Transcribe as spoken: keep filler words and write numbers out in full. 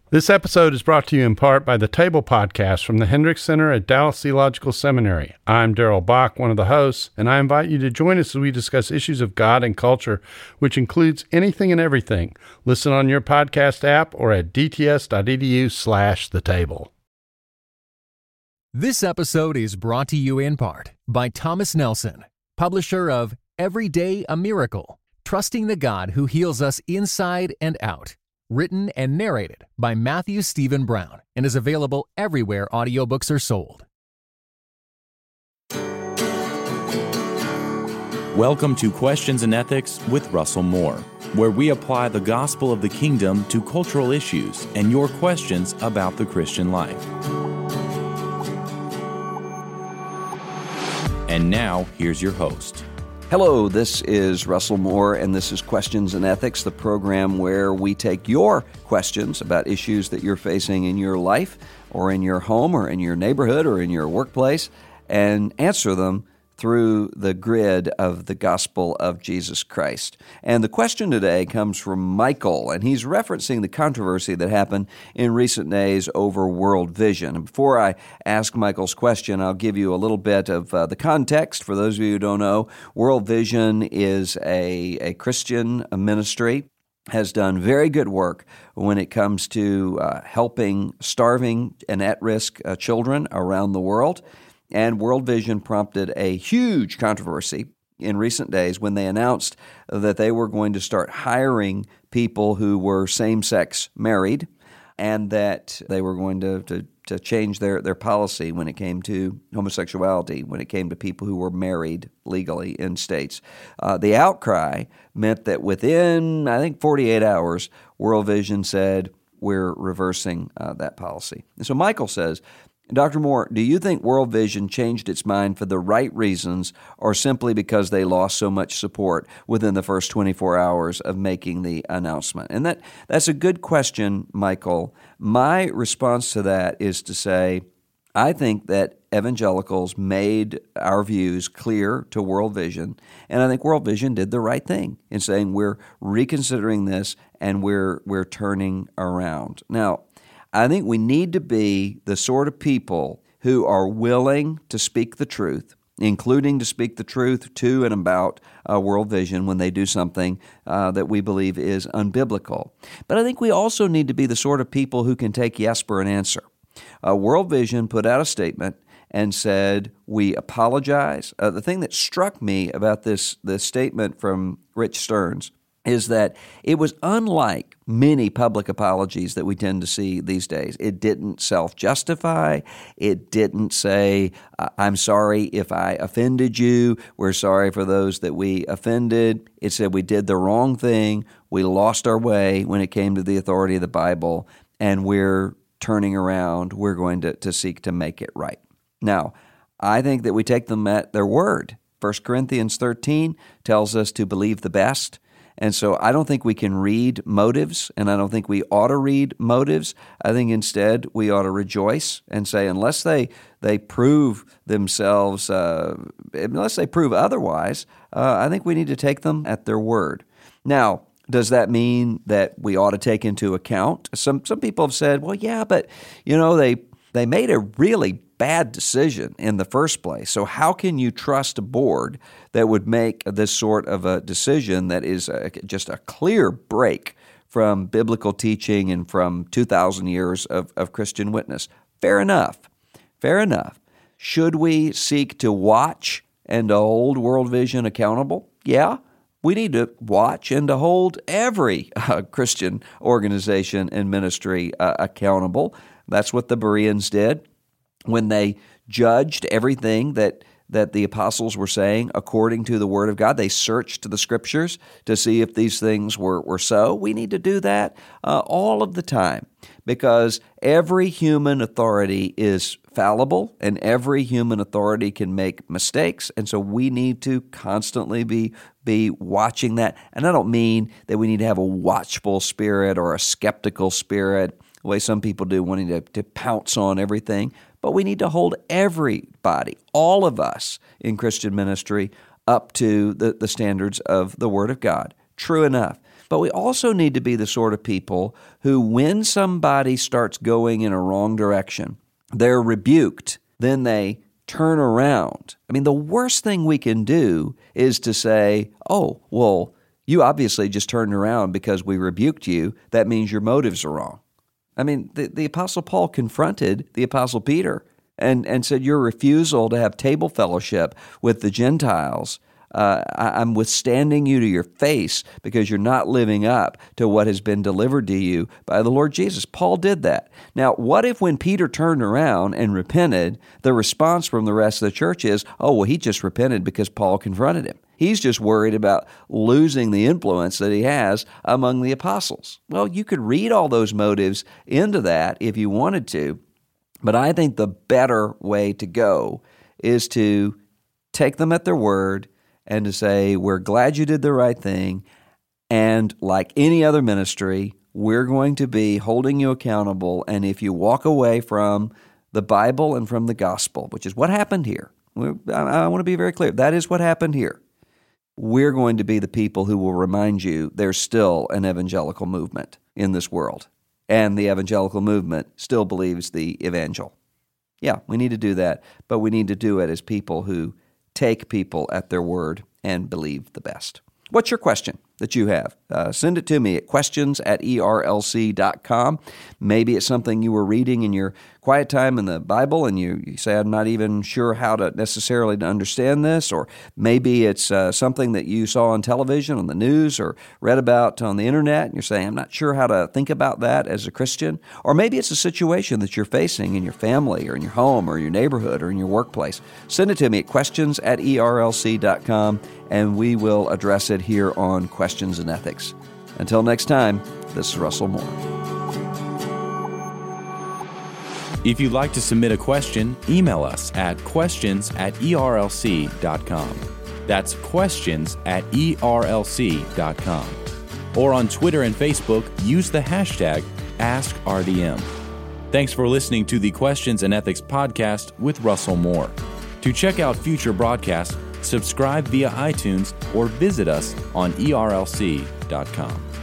This episode is brought to you in part by the Table Podcast from the Hendricks Center at Dallas Theological Seminary. I'm Darrell Bach, one of the hosts, and I invite you to join us as we discuss issues of God and culture, which includes anything and everything. Listen on your podcast app or at dts.edu slash the table. This episode is brought to you in part by Thomas Nelson, publisher of Every Day a Miracle, Trusting the God Who Heals Us Inside and Out. Written and narrated by Matthew Stephen Brown and is available everywhere audiobooks are sold. Welcome to Questions in Ethics with Russell Moore, where we apply the gospel of the kingdom to cultural issues and your questions about the Christian life. And now, here's your host. Hello, this is Russell Moore, and this is Questions in Ethics, the program where we take your questions about issues that you're facing in your life or in your home or in your neighborhood or in your workplace and answer them through the grid of the gospel of Jesus Christ. And the question today comes from Michael, and he's referencing the controversy that happened in recent days over World Vision. And before I ask Michael's question, I'll give you a little bit of uh, the context. For those of you who don't know, World Vision is a, a Christian ministry, has done very good work when it comes to uh, helping starving and at-risk uh, children around the world. And World Vision prompted a huge controversy in recent days when they announced that they were going to start hiring people who were same-sex married and that they were going to, to, to change their, their policy when it came to homosexuality, when it came to people who were married legally in states. Uh, the outcry meant that within, I think, forty-eight hours, World Vision said, we're reversing uh, that policy. And so Michael says, Doctor Moore, do you think World Vision changed its mind for the right reasons or simply because they lost so much support within the first twenty-four hours of making the announcement? And that that's a good question, Michael. My response to that is to say, I think that evangelicals made our views clear to World Vision, and I think World Vision did the right thing in saying we're reconsidering this and we're we're turning around. Now, I think we need to be the sort of people who are willing to speak the truth, including to speak the truth to and about uh, World Vision when they do something uh, that we believe is unbiblical. But I think we also need to be the sort of people who can take yes for an answer. Uh, World Vision put out a statement and said, we apologize. Uh, the thing that struck me about this, this statement from Rich Stearns is that it was unlike many public apologies that we tend to see these days. It didn't self-justify. It didn't say, I'm sorry if I offended you. We're sorry for those that we offended. It said we did the wrong thing. We lost our way when it came to the authority of the Bible, and we're turning around. We're going to, to seek to make it right. Now, I think that we take them at their word. First Corinthians thirteen tells us to believe the best. And so I don't think we can read motives, and I don't think we ought to read motives. I think instead we ought to rejoice and say, unless they they prove themselves, uh, unless they prove otherwise, uh, I think we need to take them at their word. Now, does that mean that we ought to take into account? Some some people have said, well, yeah, but you know they they made a really bad decision in the first place. So how can you trust a board that would make this sort of a decision that is a, just a clear break from biblical teaching and from two thousand years of, of Christian witness? Fair enough. Fair enough. Should we seek to watch and to hold World Vision accountable? Yeah. We need to watch and to hold every uh, Christian organization and ministry uh, accountable. That's what the Bereans did when they judged everything that that the apostles were saying according to the Word of God. They searched the Scriptures to see if these things were, were so. We need to do that uh, all of the time because every human authority is fallible and every human authority can make mistakes. And so we need to constantly be, be watching that. And I don't mean that we need to have a watchful spirit or a skeptical spirit, the way some people do, wanting to, to pounce on everything. But we need to hold everybody, all of us in Christian ministry, up to the, the standards of the Word of God. True enough. But we also need to be the sort of people who, when somebody starts going in a wrong direction, they're rebuked, then they turn around. I mean, the worst thing we can do is to say, oh, well, you obviously just turned around because we rebuked you. That means your motives are wrong. I mean, the, the Apostle Paul confronted the Apostle Peter and, and said, your refusal to have table fellowship with the Gentiles, uh, I, I'm withstanding you to your face because you're not living up to what has been delivered to you by the Lord Jesus. Paul did that. Now, what if when Peter turned around and repented, the response from the rest of the church is, oh, well, he just repented because Paul confronted him. He's just worried about losing the influence that he has among the apostles. Well, you could read all those motives into that if you wanted to, but I think the better way to go is to take them at their word and to say, we're glad you did the right thing, and like any other ministry, we're going to be holding you accountable, and if you walk away from the Bible and from the gospel, which is what happened here, I want to be very clear, that is what happened here. We're going to be the people who will remind you there's still an evangelical movement in this world, and the evangelical movement still believes the evangel. Yeah, we need to do that, but we need to do it as people who take people at their word and believe the best. What's your question that you have? Uh, send it to me at questions at E R L C dot com. Maybe it's something you were reading in your quiet time in the Bible and you, you say, I'm not even sure how to necessarily to understand this, or maybe it's uh, something that you saw on television, on the news, or read about on the internet, and you're saying, I'm not sure how to think about that as a Christian. Or maybe it's a situation that you're facing in your family or in your home or your neighborhood or in your workplace. Send it to me at questions at E R L C dot com, and we will address it here on Questions and Ethics. Until next time, this is Russell Moore. If you'd like to submit a question, email us at questions at E R L C dot com. That's questions at E R L C dot com. Or on Twitter and Facebook, use the hashtag Ask R D M. Thanks for listening to the Questions and Ethics podcast with Russell Moore. To check out future broadcasts, subscribe via iTunes or visit us on E R L C dot com.